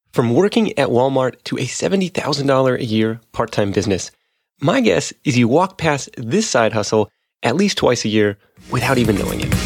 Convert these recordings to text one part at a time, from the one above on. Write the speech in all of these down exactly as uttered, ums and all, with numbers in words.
From working at Walmart to a seventy thousand dollars a year part-time business, my guess is you walk past this side hustle at least twice a year without even knowing it.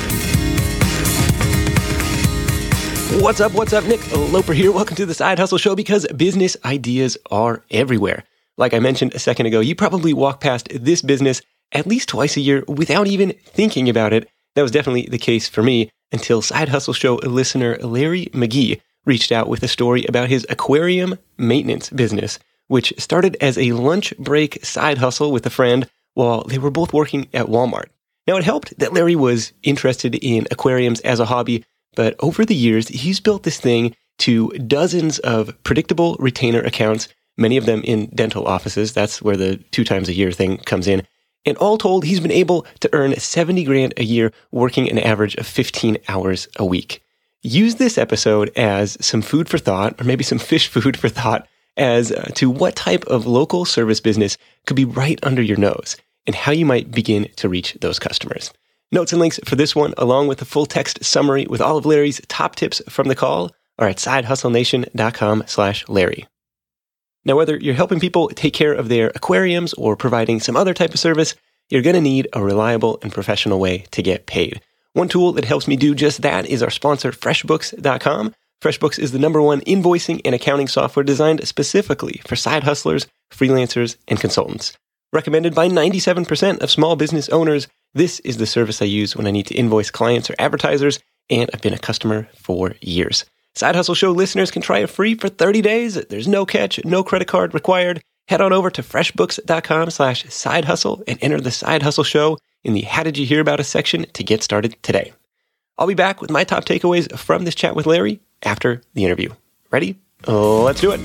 What's up, what's up? Nick Loper here. Welcome to the Side Hustle Show, because business ideas are everywhere. Like I mentioned a second ago, you probably walk past this business at least twice a year without even thinking about it. That was definitely the case for me until Side Hustle Show listener Larry McGee reached out with a story about his aquarium maintenance business, which started as a lunch break side hustle with a friend while they were both working at Walmart. Now, it helped that Larry was interested in aquariums as a hobby, but over the years, he's built this thing to dozens of predictable retainer accounts, many of them in dental offices. That's where the two times a year thing comes in. And all told, he's been able to earn seventy grand a year working an average of fifteen hours a week. Use this episode as some food for thought, or maybe some fish food for thought, as uh, to what type of local service business could be right under your nose and how you might begin to reach those customers. Notes and links for this one, along with a full text summary with all of Larry's top tips from the call, are at sidehustlenation.com slash Larry. Now, whether you're helping people take care of their aquariums or providing some other type of service, you're going to need a reliable and professional way to get paid. One tool that helps me do just that is our sponsor, FreshBooks dot com. FreshBooks is the number one invoicing and accounting software designed specifically for side hustlers, freelancers, and consultants. Recommended by ninety-seven percent of small business owners, this is the service I use when I need to invoice clients or advertisers, and I've been a customer for years. Side Hustle Show listeners can try it free for thirty days. There's no catch, no credit card required. Head on over to freshbooks.com slash side hustle and enter the Side Hustle Show in the How Did You Hear About Us section to get started today. I'll be back with my top takeaways from this chat with Larry after the interview. Ready? Let's do it.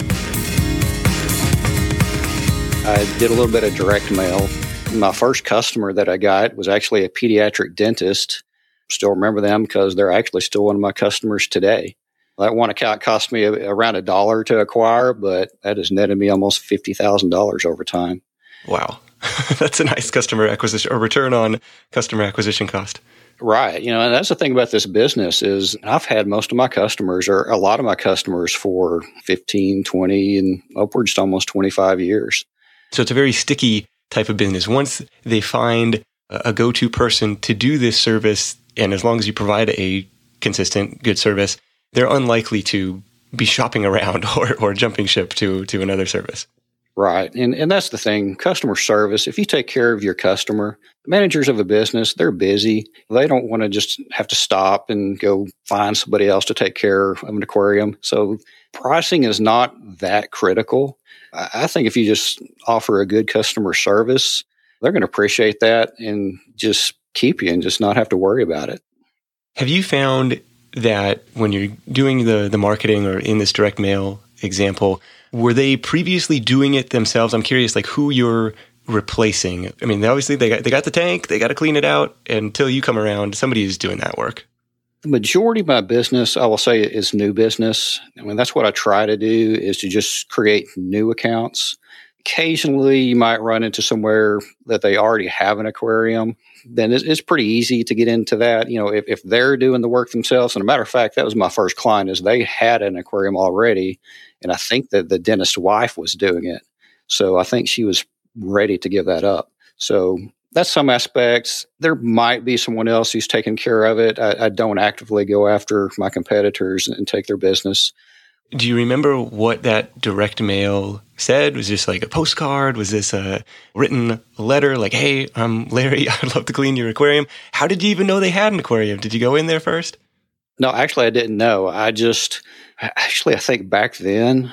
I did a little bit of direct mail. My first customer that I got was actually a pediatric dentist. Still remember them because they're actually still one of my customers today. That one account cost me around a dollar to acquire, but that has netted me almost fifty thousand dollars over time. Wow. That's a nice customer acquisition or return on customer acquisition cost. Right. You know, and that's the thing about this business is I've had most of my customers or a lot of my customers for fifteen, twenty, and upwards to almost twenty-five years. So it's a very sticky type of business. Once they find a go-to person to do this service, and as long as you provide a consistent, good service, they're unlikely to be shopping around or, or jumping ship to, to another service. Right. And and that's the thing. Customer service, if you take care of your customer, managers of a business, they're busy. They don't want to just have to stop and go find somebody else to take care of an aquarium. So pricing is not that critical. I think if you just offer a good customer service, they're going to appreciate that and just keep you and just not have to worry about it. Have you found that when you're doing the, the marketing or in this direct mail example, were they previously doing it themselves? I'm curious, like who you're replacing. I mean, obviously they got they got the tank, they got to clean it out. Until you come around, somebody is doing that work. The majority of my business, I will say, is new business. I mean, that's what I try to do is to just create new accounts. Occasionally, you might run into somewhere that they already have an aquarium. Then it's, it's pretty easy to get into that. You know, if, if they're doing the work themselves, and a matter of fact, that was my first client, is they had an aquarium already, and I think that the dentist's wife was doing it. So I think she was ready to give that up. So that's some aspects. There might be someone else who's taking care of it. I, I don't actively go after my competitors and take their business. Do you remember what that direct mail said? Was this like a postcard? Was this a written letter like, hey, I'm Larry, I'd love to clean your aquarium? How did you even know they had an aquarium? Did you go in there first? No, actually, I didn't know. I just, actually, I think back then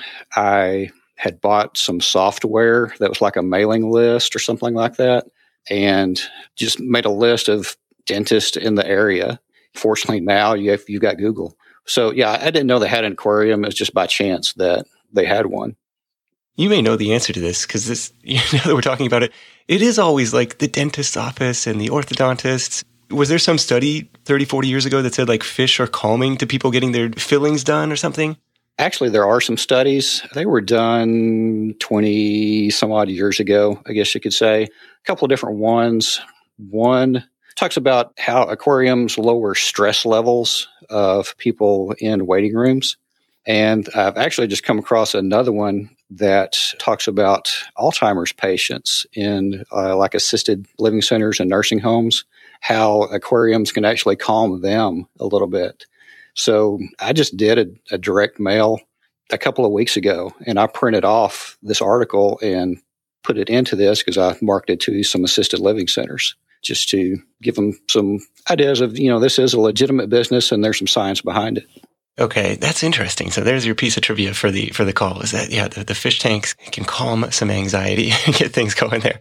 I had bought some software that was like a mailing list or something like that, and just made a list of dentists in the area. Fortunately, now you have, you've got Google. So, yeah, I didn't know they had an aquarium. It was just by chance that they had one. You may know the answer to this because this, you know, that we're talking about it, it is always like the dentist's office and the orthodontist. Was there some study thirty, forty years ago that said like fish are calming to people getting their fillings done or something? Actually, there are some studies. They were done twenty some odd years ago, I guess you could say. A couple of different ones. One talks about how aquariums lower stress levels of people in waiting rooms. And I've actually just come across another one that talks about Alzheimer's patients in uh, like assisted living centers and nursing homes, how aquariums can actually calm them a little bit. So I just did a, a direct mail a couple of weeks ago, and I printed off this article and put it into this because I marketed to some assisted living centers just to give them some ideas of, you know, this is a legitimate business and there's some science behind it. Okay, that's interesting. So there's your piece of trivia for the for the call is that, yeah, the, the fish tanks can calm some anxiety and get things going there.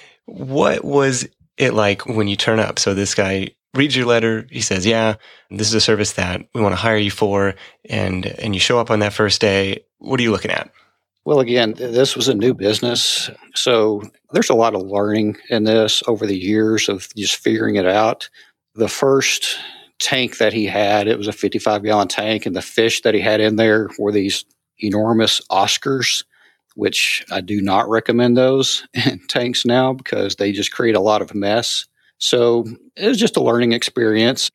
What was it like when you turn up? So this guy reads your letter. He says, yeah, this is a service that we want to hire you for. And, and you show up on that first day. What are you looking at? Well, again, this was a new business. So there's a lot of learning in this over the years of just figuring it out. The first tank that he had, it was a fifty-five gallon tank, and the fish that he had in there were these enormous Oscars, which I do not recommend those in tanks now because they just create a lot of mess. So it was just a learning experience.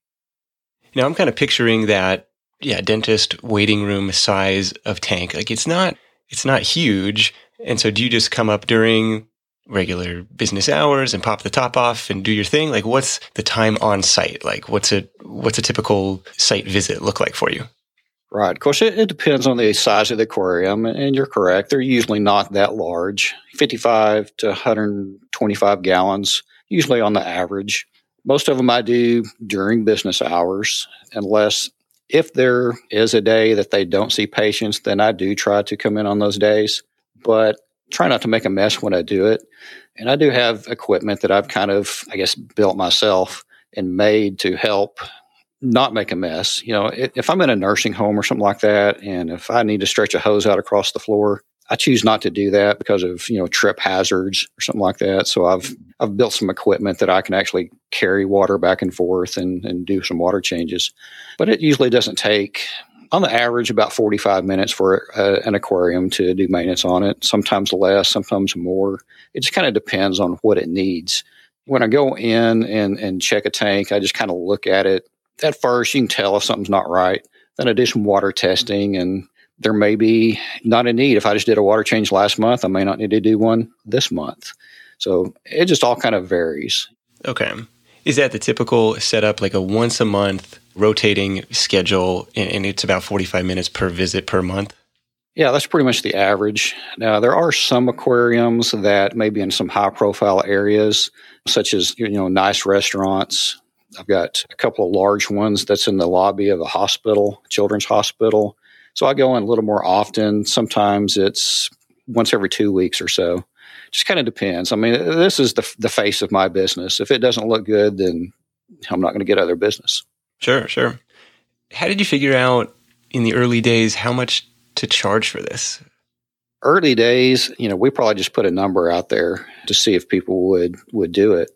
Now I'm kind of picturing that, yeah, dentist waiting room size of tank. Like it's not, it's not huge. And so do you just come up during regular business hours and pop the top off and do your thing? Like what's the time on site? Like what's a, what's a typical site visit look like for you? Right. Of course, it, it depends on the size of the aquarium, and you're correct. They're usually not that large, fifty-five to one hundred twenty-five gallons, usually on the average. Most of them I do during business hours, unless if there is a day that they don't see patients, then I do try to come in on those days, but try not to make a mess when I do it. And I do have equipment that I've kind of, I guess, built myself and made to help not make a mess. You know, if I'm in a nursing home or something like that, and if I need to stretch a hose out across the floor, I choose not to do that because of, you know, trip hazards or something like that. So I've I've built some equipment that I can actually carry water back and forth and, and do some water changes. But it usually doesn't take, on the average, about forty-five minutes for a, an aquarium to do maintenance on it. Sometimes less, sometimes more. It just kind of depends on what it needs. When I go in and, and check a tank, I just kind of look at it. At first, you can tell if something's not right. Then I do some water testing, and there may be not a need. If I just did a water change last month, I may not need to do one this month. So it just all kind of varies. Okay. Is that the typical setup, like a once a month rotating schedule, and it's about forty-five minutes per visit per month? Yeah, that's pretty much the average. Now, there are some aquariums that may be in some high profile areas, such as, you know, nice restaurants. I've got a couple of large ones that's in the lobby of a hospital, children's hospital. So I go in a little more often. Sometimes it's once every two weeks or so. Just kind of depends. I mean, this is the the face of my business. If it doesn't look good, then I'm not going to get other business. Sure, sure. How did you figure out in the early days how much to charge for this? Early days, you know, we probably just put a number out there to see if people would would do it.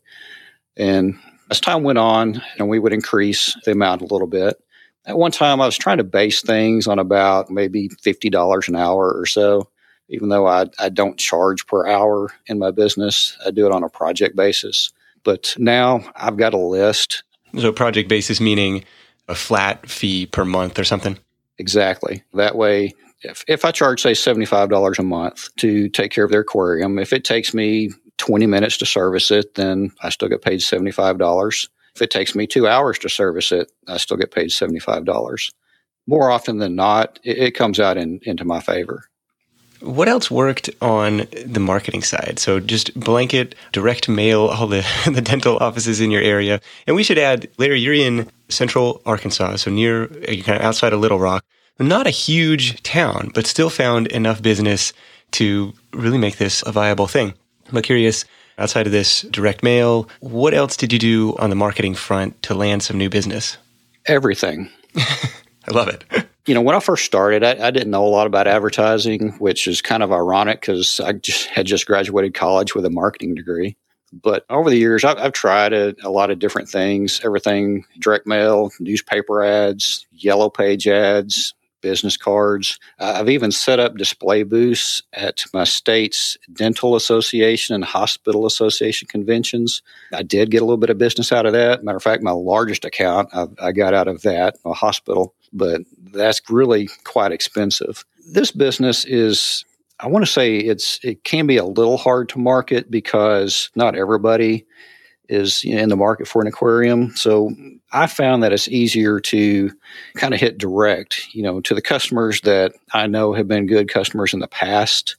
And as time went on, and we would increase the amount a little bit. At one time, I was trying to base things on about maybe fifty dollars an hour or so. Even though I, I don't charge per hour in my business, I do it on a project basis. But now I've got a list. So project basis meaning a flat fee per month or something? Exactly. That way, if, if I charge, say, seventy-five dollars a month to take care of their aquarium, if it takes me twenty minutes to service it, then I still get paid seventy-five dollars. If it takes me two hours to service it, I still get paid seventy-five dollars. More often than not, it, it comes out in, into my favor. What else worked on the marketing side? So just blanket, direct mail, all the, the dental offices in your area. And we should add, Larry, you're in central Arkansas, so near, you're kind of outside of Little Rock. Not a huge town, but still found enough business to really make this a viable thing. I'm curious, outside of this direct mail, what else did you do on the marketing front to land some new business? Everything. I love it. You know, when I first started, I, I didn't know a lot about advertising, which is kind of ironic because I just had just graduated college with a marketing degree. But over the years, I've, I've tried a, a lot of different things, everything direct mail, newspaper ads, yellow page ads, business cards. Uh, I've even set up display booths at my state's dental association and hospital association conventions. I did get a little bit of business out of that. Matter of fact, my largest account I, I got out of that, a hospital. but that's really quite expensive. This business is, I want to say it's it can be a little hard to market because not everybody is in the market for an aquarium. So I found that it's easier to kind of hit direct, you know, to the customers that I know have been good customers in the past.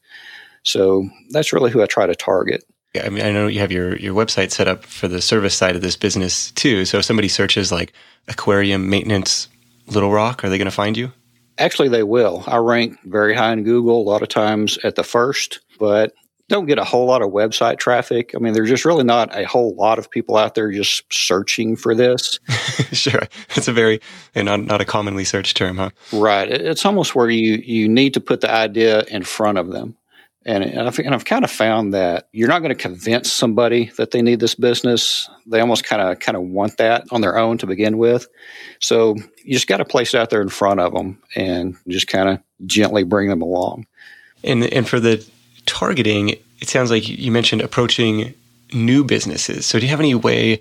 So that's really who I try to target. Yeah, I mean, I know you have your, your website set up for the service side of this business too. So if somebody searches like aquarium maintenance Little Rock, are they going to find you? Actually, they will. I rank very high in Google, a lot of times at the first, but don't get a whole lot of website traffic. I mean, there's just really not a whole lot of people out there just searching for this. Sure. It's a very, and not, not a commonly searched term, huh? Right. It's almost where you, you need to put the idea in front of them. And, and, I've, and I've kind of found that you're not going to convince somebody that they need this business. They almost kind of kind of want that on their own to begin with. So you just got to place it out there in front of them and just kind of gently bring them along. And and for the targeting, it sounds like you mentioned approaching new businesses. So do you have any way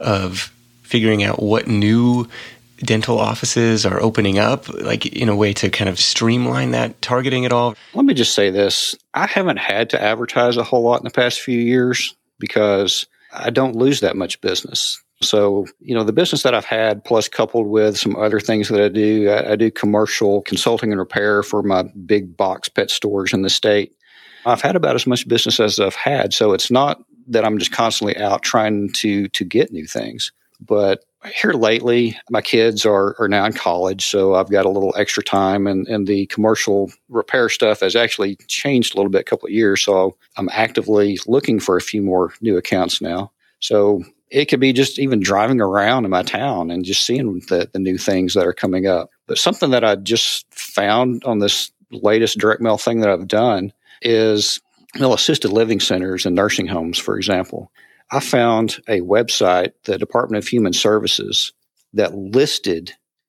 of figuring out what new dental offices are opening up, like in a way to kind of streamline that targeting at all? Let me just say this. I haven't had to advertise a whole lot in the past few years because I don't lose that much business. So, you know, the business that I've had, plus coupled with some other things that I do, I, I do commercial consulting and repair for my big box pet stores in the state. I've had about as much business as I've had. So it's not that I'm just constantly out trying to to get new things. But here lately, my kids are, are now in college, so I've got a little extra time, and, and the commercial repair stuff has actually changed a little bit a couple of years, so I'm actively looking for a few more new accounts now. So it could be just even driving around in my town and just seeing the, the new things that are coming up. But something that I just found on this latest direct mail thing that I've done is, you know, assisted living centers and nursing homes, for example. I found a website, the Department of Human Services, that listed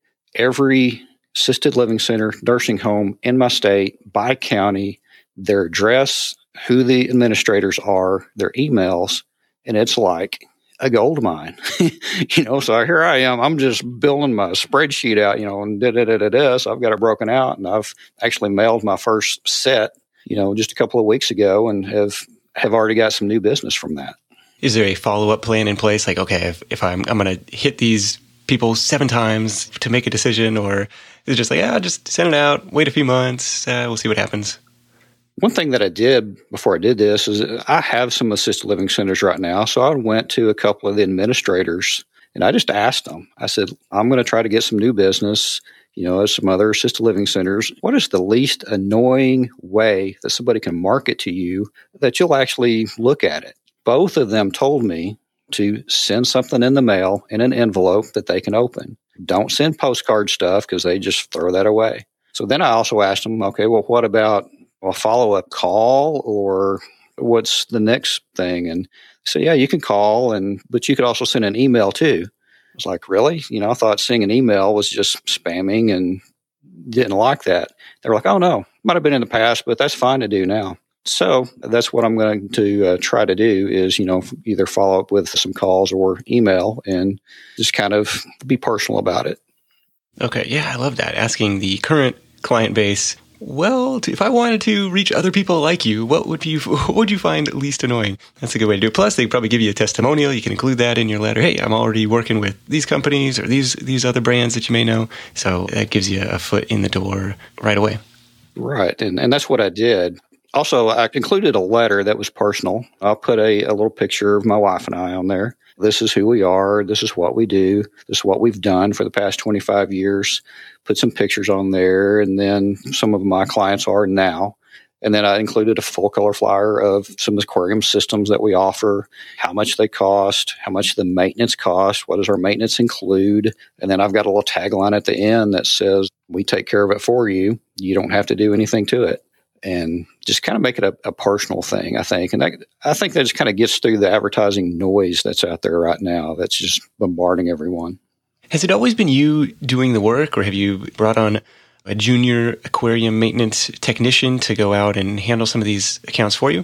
every assisted living center, nursing home in my state by county, their address, who the administrators are, their emails, and it's like a gold mine. You know, so here I am. I'm just building my spreadsheet out, you know, and da da da da da. So I've got it broken out, and I've actually mailed my first set, you know, just a couple of weeks ago, and have have already got some new business from that. Is there a follow-up plan in place? Like, okay, if, if I'm I'm going to hit these people seven times to make a decision, or is it just like, yeah, just send it out, wait a few months, uh, we'll see what happens? One thing that I did before I did this is I have some assisted living centers right now. So I went to a couple of the administrators and I just asked them, I said, I'm going to try to get some new business, you know, as some other assisted living centers. What is the least annoying way that somebody can market to you that you'll actually look at it? Both of them told me to send something in the mail in an envelope that they can open. Don't send postcard stuff because they just throw that away. So then I also asked them, okay, well, what about a follow-up call, or what's the next thing? And so, yeah, you can call, and but you could also send an email too. I was like, really? You know, I thought seeing an email was just spamming and didn't like that. They were like, oh, no, might have been in the past, but that's fine to do now. So that's what I'm going to uh, try to do is, you know, either follow up with some calls or email and just kind of be personal about it. Okay. Yeah, I love that. Asking the current client base, well, if I wanted to reach other people like you, what would you what would you find least annoying? That's a good way to do it. Plus, they probably give you a testimonial. You can include that in your letter. Hey, I'm already working with these companies or these these other brands that you may know. So that gives you a foot in the door right away. Right. And, and that's what I did. Also, I included a letter that was personal. I'll put a, a little picture of my wife and I on there. This is who we are. This is what we do. This is what we've done for the past twenty-five years. Put some pictures on there, and then some of my clients are now. And then I included a full color flyer of some aquarium systems that we offer, how much they cost, how much the maintenance cost, what does our maintenance include. And then I've got a little tagline at the end that says, we take care of it for you. You don't have to do anything to it. And just kind of make it a, a personal thing, I think. And that, I think that just kind of gets through the advertising noise that's out there right now that's just bombarding everyone. Has it always been you doing the work, or have you brought on a junior aquarium maintenance technician to go out and handle some of these accounts for you?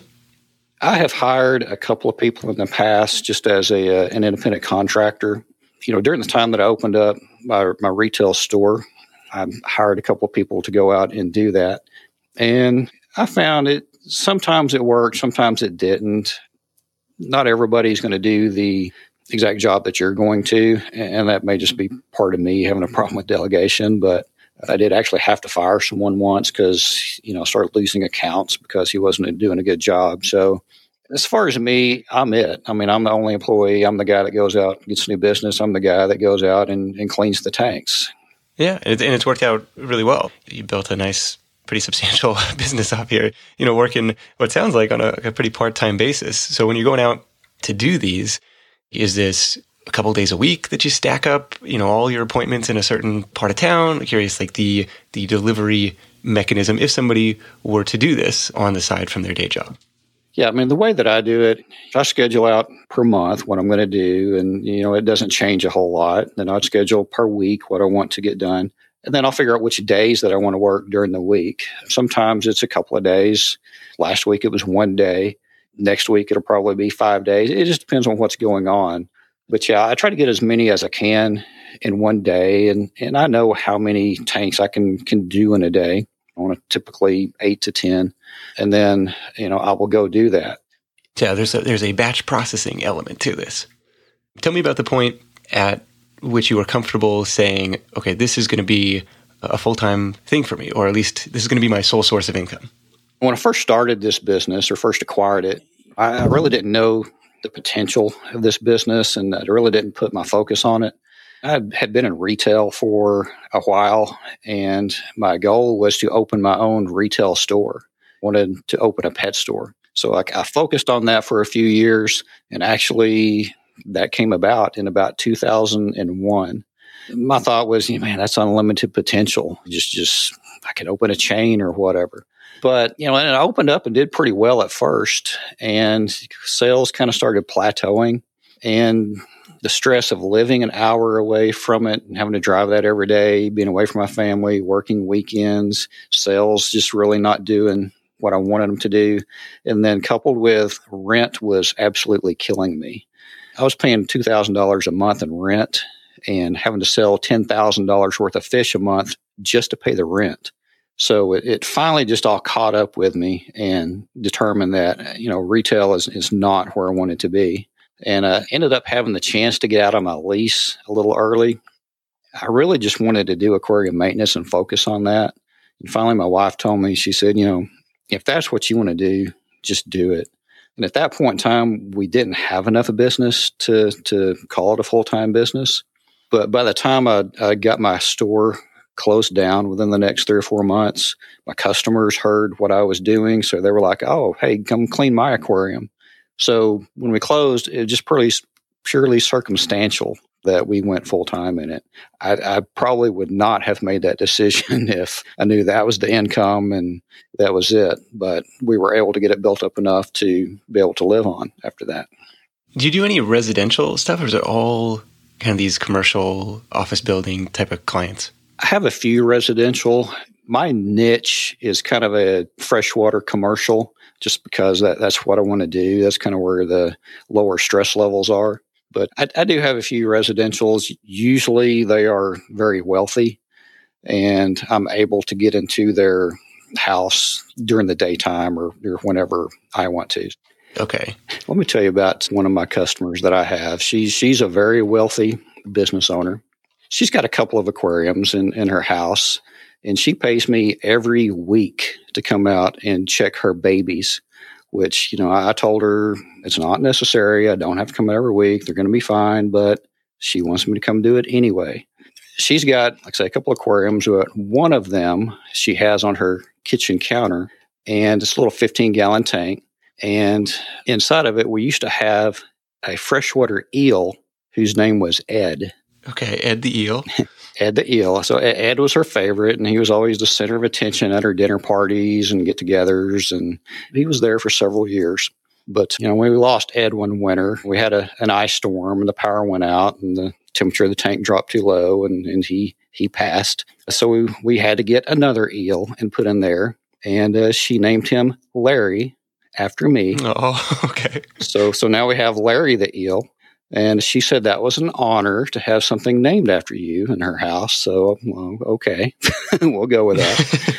I have hired a couple of people in the past just as a uh, an independent contractor. You know, during the time that I opened up my, my retail store, I hired a couple of people to go out and do that. And I found it, sometimes it worked, sometimes it didn't. Not everybody's going to do the exact job that you're going to, and that may just be part of me having a problem with delegation, but I did actually have to fire someone once because, you know, started losing accounts because he wasn't doing a good job. So as far as me, I'm it. I mean, I'm the only employee. I'm the guy that goes out and gets new business. I'm the guy that goes out and, and cleans the tanks. Yeah, and it's worked out really well. You built a nice, pretty substantial business up here, you know, working what sounds like on a, a pretty part-time basis. So when you're going out to do these, is this a couple of days a week that you stack up, you know, all your appointments in a certain part of town? I'm curious, like the the delivery mechanism, if somebody were to do this on the side from their day job. Yeah, I mean, the way that I do it, I schedule out per month what I'm going to do, and, you know, it doesn't change a whole lot. Then I'd schedule per week what I want to get done. And then I'll figure out which days that I want to work during the week. Sometimes it's a couple of days. Last week it was one day. Next week it'll probably be five days. It just depends on what's going on. But yeah, I try to get as many as I can in one day. And, and I know how many tanks I can, can do in a day. I want to typically eight to ten. And then, you know, I will go do that. Yeah, there's a, there's a batch processing element to this. Tell me about the point at which you were comfortable saying, okay, this is going to be a full-time thing for me, or at least this is going to be my sole source of income. When I first started this business or first acquired it, I really didn't know the potential of this business, and I really didn't put my focus on it. I had been in retail for a while, and my goal was to open my own retail store. I wanted to open a pet store. So I, I focused on that for a few years, and actually that came about in about two thousand one. My thought was, man, that's unlimited potential. Just, just I could open a chain or whatever. But, you know, and it opened up and did pretty well at first, and sales kind of started plateauing, and the stress of living an hour away from it and having to drive that every day, being away from my family, working weekends, sales just really not doing what I wanted them to do. And then coupled with rent was absolutely killing me. I was paying two thousand dollars a month in rent and having to sell ten thousand dollars worth of fish a month just to pay the rent. So it, it finally just all caught up with me and determined that, you know, retail is, is not where I wanted to be. And I uh, ended up having the chance to get out of my lease a little early. I really just wanted to do aquarium maintenance and focus on that. And finally, my wife told me, she said, you know, if that's what you want to do, just do it. And at that point in time, we didn't have enough of business to, to call it a full-time business. But by the time I, I got my store closed down within the next three or four months, my customers heard what I was doing. So they were like, oh, hey, come clean my aquarium. So when we closed, it was just purely, purely circumstantial that we went full-time in it. I, I probably would not have made that decision if I knew that was the income and that was it. But we were able to get it built up enough to be able to live on after that. Do you do any residential stuff, or is it all kind of these commercial office building type of clients? I have a few residential. My niche is kind of a freshwater commercial, just because that, that's what I want to do. That's kind of where the lower stress levels are. But I, I do have a few residentials. Usually they are very wealthy, and I'm able to get into their house during the daytime or, or whenever I want to. Okay. Let me tell you about one of my customers that I have. She's, she's a very wealthy business owner. She's got a couple of aquariums in, in her house, and she pays me every week to come out and check her babies, which, you know, I told her it's not necessary. I don't have to come out every week. They're going to be fine, but she wants me to come do it anyway. She's got, like I say, a couple of aquariums. One of them she has on her kitchen counter, and it's a little fifteen-gallon tank. And inside of it, we used to have a freshwater eel whose name was Ed. Okay, Ed the eel. Ed the eel. So Ed was her favorite, and he was always the center of attention at her dinner parties and get-togethers, and he was there for several years. But, you know, when we lost Ed one winter, we had a, an ice storm, and the power went out, and the temperature of the tank dropped too low, and, and he he passed. So we, we had to get another eel and put in there, and uh, she named him Larry after me. Oh, okay. So so now we have Larry the eel. And she said that was an honor to have something named after you in her house. So, well, okay, we'll go with that.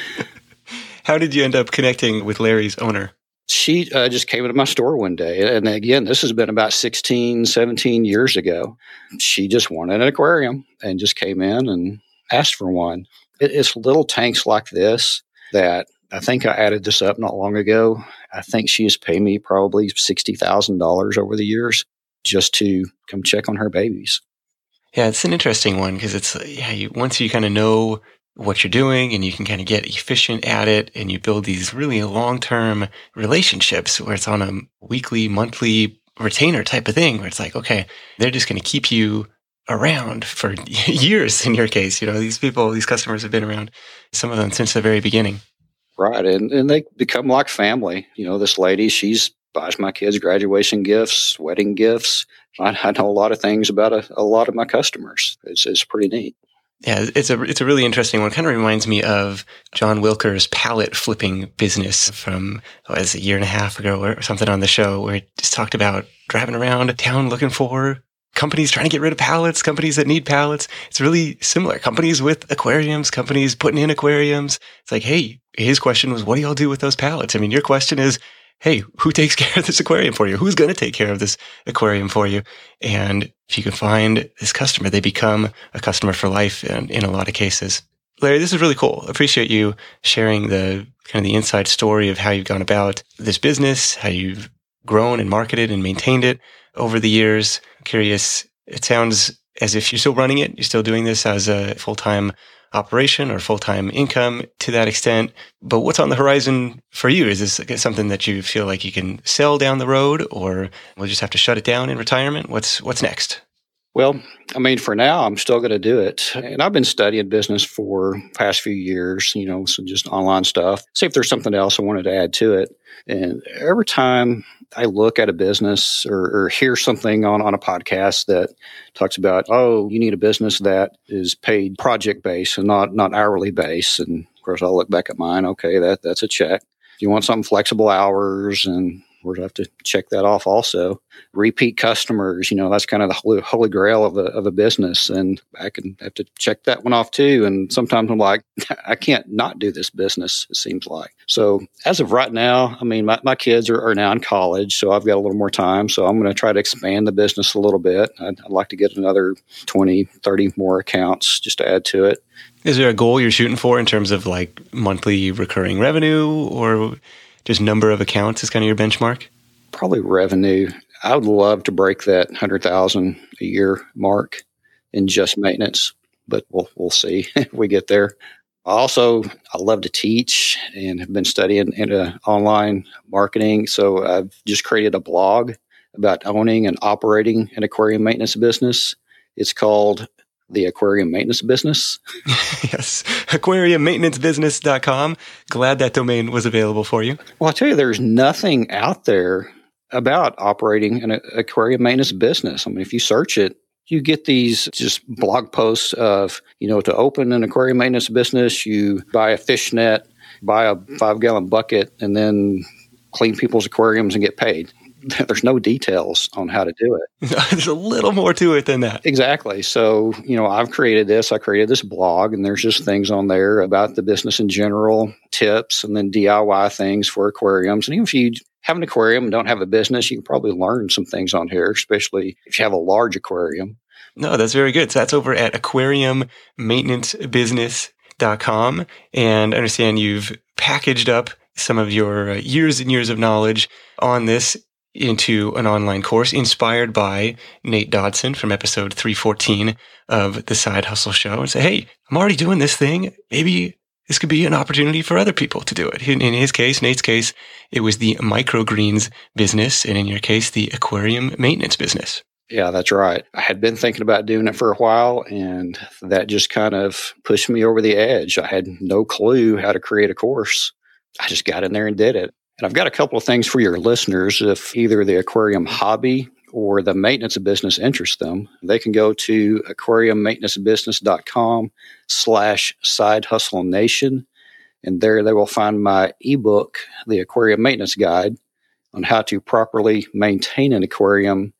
How did you end up connecting with Larry's owner? She uh, just came into my store one day. And again, this has been about sixteen, seventeen years ago. She just wanted an aquarium and just came in and asked for one. It, it's little tanks like this that I think I added this up not long ago. I think she has paid me probably sixty thousand dollars over the years just to come check on her babies. Yeah, it's an interesting one because it's, yeah, you, once you kind of know what you're doing and you can kind of get efficient at it and you build these really long-term relationships where it's on a weekly, monthly retainer type of thing where it's like, okay, they're just going to keep you around for years in your case. You know, these people, these customers have been around, some of them since the very beginning. Right. And, and they become like family. You know, this lady, she's buys my kids graduation gifts, wedding gifts. I, I know a lot of things about a, a lot of my customers. It's, it's pretty neat. Yeah, it's a it's a really interesting one. It kind of reminds me of John Wilker's pallet flipping business from what was it, a year and a half ago or something on the show, where he just talked about driving around town looking for companies trying to get rid of pallets, companies that need pallets. It's really similar. Companies with aquariums, companies putting in aquariums. It's like, hey, his question was, what do y'all do with those pallets? I mean, your question is, hey, who takes care of this aquarium for you? Who's going to take care of this aquarium for you? And if you can find this customer, they become a customer for life in, in a lot of cases. Larry, this is really cool. Appreciate you sharing the kind of the inside story of how you've gone about this business, how you've grown and marketed and maintained it over the years. I'm curious, it sounds as if you're still running it. You're still doing this as a full-time operation or full-time income to that extent. But what's on the horizon for you? Is this something that you feel like you can sell down the road, or we'll just have to shut it down in retirement? What's what's next? Well, I mean, for now, I'm still going to do it. And I've been studying business for the past few years, you know, so just online stuff. See if there's something else I wanted to add to it. And every time I look at a business or, or hear something on, on a podcast that talks about, oh, you need a business that is paid project based and not, not hourly based. And of course, I'll look back at mine. Okay, that that's a check. You want something flexible hours, and we'll have to check that off also. Repeat customers, you know, that's kind of the holy, holy grail of a, of a business. And I can have to check that one off too. And sometimes I'm like, I can't not do this business, it seems like. So as of right now, I mean, my, my kids are, are now in college, so I've got a little more time. So I'm going to try to expand the business a little bit. I'd, I'd like to get another twenty, thirty more accounts just to add to it. Is there a goal you're shooting for in terms of like monthly recurring revenue, or just number of accounts is kind of your benchmark? Probably revenue. I would love to break that one hundred thousand dollars a year mark in just maintenance, but we'll we'll see if we get there. Also, I love to teach and have been studying into online marketing. So I've just created a blog about owning and operating an aquarium maintenance business. It's called The Aquarium Maintenance Business. Yes, aquarium maintenance business dot com. Glad that domain was available for you. Well, I tell you, there's nothing out there about operating an aquarium maintenance business. I mean, if you search it, you get these just blog posts of, you know, to open an aquarium maintenance business, you buy a fish net, buy a five-gallon bucket, and then clean people's aquariums and get paid. There's no details on how to do it. There's a little more to it than that. Exactly. So, you know, I've created this. I created this blog, and there's just things on there about the business in general, tips, and then D I Y things for aquariums. And even if you have an aquarium and don't have a business, you can probably learn some things on here, especially if you have a large aquarium. No, that's very good. So that's over at aquarium maintenance business dot com. And I understand you've packaged up some of your years and years of knowledge on this into an online course inspired by Nate Dodson from episode three fourteen of the Side Hustle Show, and say, hey, I'm already doing this thing. Maybe this could be an opportunity for other people to do it. In, in his case, Nate's case, it was the microgreens business, and in your case, the aquarium maintenance business. Yeah, that's right. I had been thinking about doing it for a while, and that just kind of pushed me over the edge. I had no clue how to create a course. I just got in there and did it. And I've got a couple of things for your listeners. If either the aquarium hobby or the maintenance business interests them, they can go to aquarium maintenance business dot com slash side hustle nation. And there they will find my ebook, The Aquarium Maintenance Guide, on how to properly maintain an aquarium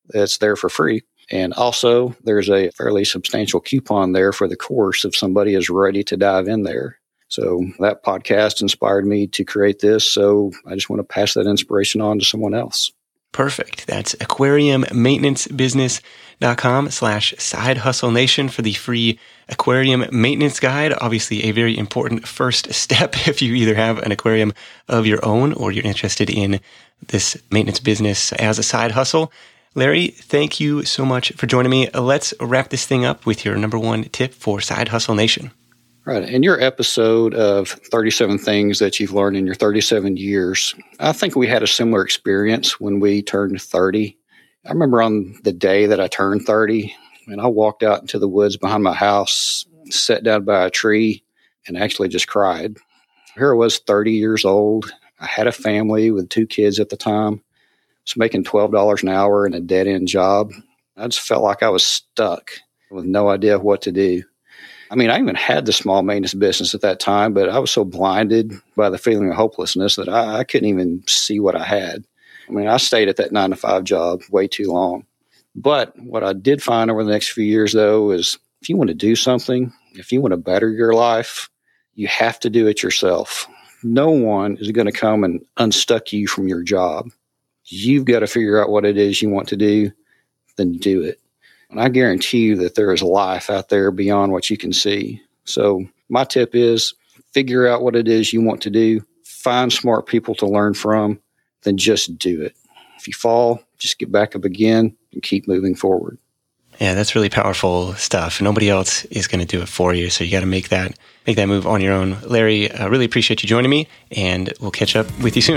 that's there for free. And also, there's a fairly substantial coupon there for the course if somebody is ready to dive in there. So that podcast inspired me to create this. So I just want to pass that inspiration on to someone else. Perfect. That's aquarium maintenance business dot com slash side hustle nation for the free aquarium maintenance guide. Obviously, a very important first step if you either have an aquarium of your own or you're interested in this maintenance business as a side hustle. Larry, thank you so much for joining me. Let's wrap this thing up with your number one tip for Side Hustle Nation. Right. In your episode of thirty-seven Things That You've Learned in Your thirty-seven Years, I think we had a similar experience when we turned thirty. I remember on the day that I turned thirty, and I walked out into the woods behind my house, sat down by a tree, and actually just cried. Here I was, thirty years old. I had a family with two kids at the time. I was making twelve dollars an hour in a dead-end job. I just felt like I was stuck with no idea what to do. I mean, I even had the small maintenance business at that time, but I was so blinded by the feeling of hopelessness that I, I couldn't even see what I had. I mean, I stayed at that nine to five job way too long. But what I did find over the next few years, though, is if you want to do something, if you want to better your life, you have to do it yourself. No one is going to come and unstuck you from your job. You've got to figure out what it is you want to do, then do it. And I guarantee you that there is life out there beyond what you can see. So my tip is figure out what it is you want to do, find smart people to learn from, then just do it. If you fall, just get back up again and keep moving forward. Yeah, that's really powerful stuff. Nobody else is going to do it for you, so you got to make that make that move on your own. Larry, I really appreciate you joining me, and we'll catch up with you soon.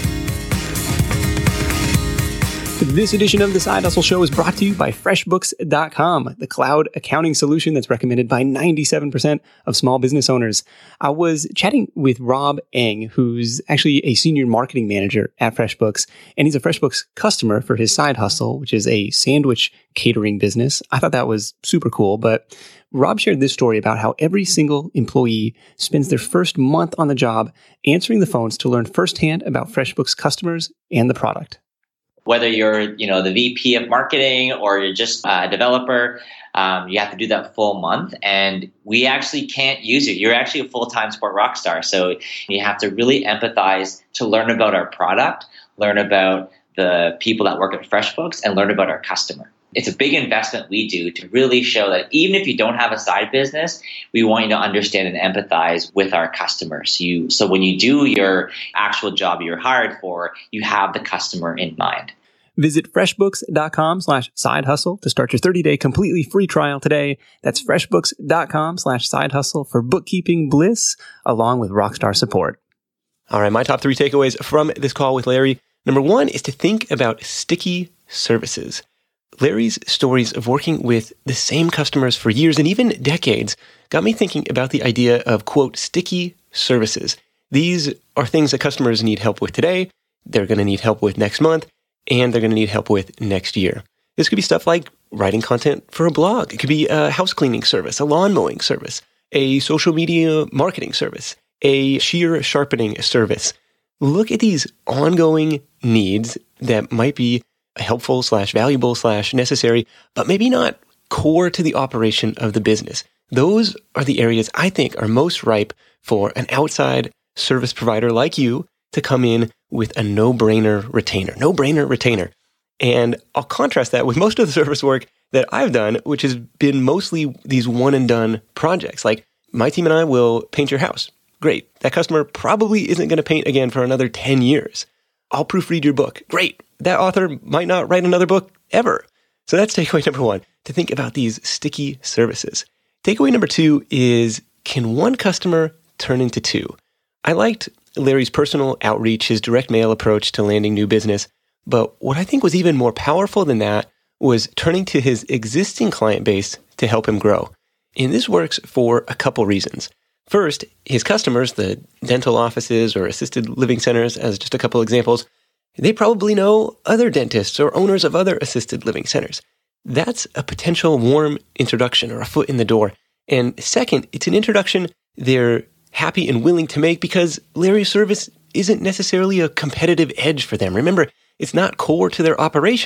This edition of the Side Hustle Show is brought to you by FreshBooks dot com, the cloud accounting solution that's recommended by ninety-seven percent of small business owners. I was chatting with Rob Eng, who's actually a senior marketing manager at FreshBooks, and he's a FreshBooks customer for his side hustle, which is a sandwich catering business. I thought that was super cool, but Rob shared this story about how every single employee spends their first month on the job answering the phones to learn firsthand about FreshBooks customers and the product. Whether you're, you know, the V P of marketing or you're just a developer, um, you have to do that full month. And we actually can't use it. You're actually a full-time sport rock star. So you have to really empathize to learn about our product, learn about the people that work at FreshBooks, and learn about our customer. It's a big investment we do to really show that even if you don't have a side business, we want you to understand and empathize with our customers. You, so when you do your actual job you're hired for, you have the customer in mind. Visit FreshBooks dot com slash side hustle to start your thirty-day completely free trial today. That's FreshBooks dot com slash side hustle for bookkeeping bliss, along with rockstar support. All right, my top three takeaways from this call with Larry. Number one is to think about sticky services. Larry's stories of working with the same customers for years and even decades got me thinking about the idea of, quote, sticky services. These are things that customers need help with today, they're going to need help with next month, and they're going to need help with next year. This could be stuff like writing content for a blog. It could be a house cleaning service, a lawn mowing service, a social media marketing service, a shear sharpening service. Look at these ongoing needs that might be helpful slash valuable slash necessary, but maybe not core to the operation of the business. Those are the areas I think are most ripe for an outside service provider like you to come in with a no-brainer retainer. No-brainer retainer. And I'll contrast that with most of the service work that I've done, which has been mostly these one-and-done projects. Like my team and I will paint your house. Great. That customer probably isn't going to paint again for another ten years. I'll proofread your book. Great. That author might not write another book ever. So that's takeaway number one, to think about these sticky services. Takeaway number two is, can one customer turn into two? I liked Larry's personal outreach, his direct mail approach to landing new business. But what I think was even more powerful than that was turning to his existing client base to help him grow. And this works for a couple reasons. First, his customers, the dental offices or assisted living centers, as just a couple examples, they probably know other dentists or owners of other assisted living centers. That's a potential warm introduction or a foot in the door. And second, it's an introduction they're happy and willing to make because Larry's service isn't necessarily a competitive edge for them. Remember, it's not core to their operation,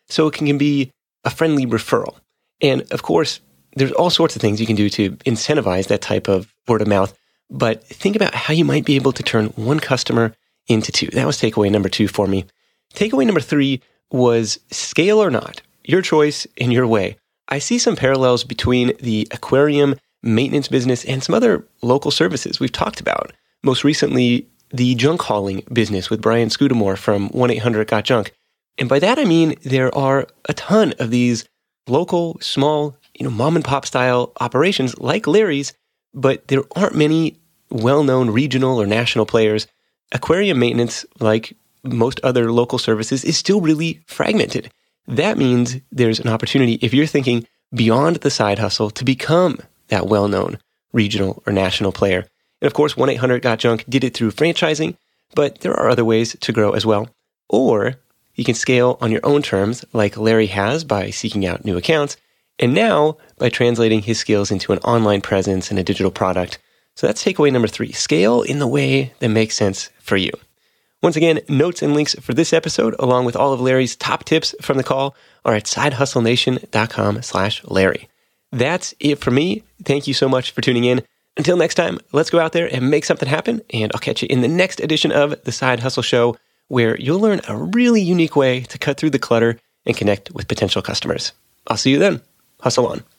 so it can be a friendly referral. And of course, there's all sorts of things you can do to incentivize that type of word of mouth, but think about how you might be able to turn one customer into two. That was takeaway number two for me. Takeaway number three was scale or not, your choice in your way. I see some parallels between the aquarium maintenance business and some other local services we've talked about. Most recently, the junk hauling business with Brian Scudamore from one eight hundred got junk. And by that, I mean there are a ton of these local, small, you know, mom and pop style operations like Larry's, but there aren't many well-known regional or national players. Aquarium maintenance, like most other local services, is still really fragmented. That means there's an opportunity, if you're thinking beyond the side hustle, to become that well-known regional or national player. And of course, one eight hundred got junk did it through franchising, but there are other ways to grow as well. Or you can scale on your own terms, like Larry has by seeking out new accounts, and now by translating his skills into an online presence and a digital product. So that's takeaway number three. Scale in the way that makes sense for you. Once again, notes and links for this episode, along with all of Larry's top tips from the call, are at sidehustlenation.com slash Larry. That's it for me. Thank you so much for tuning in. Until next time, let's go out there and make something happen, and I'll catch you in the next edition of The Side Hustle Show, where you'll learn a really unique way to cut through the clutter and connect with potential customers. I'll see you then. Hustle on.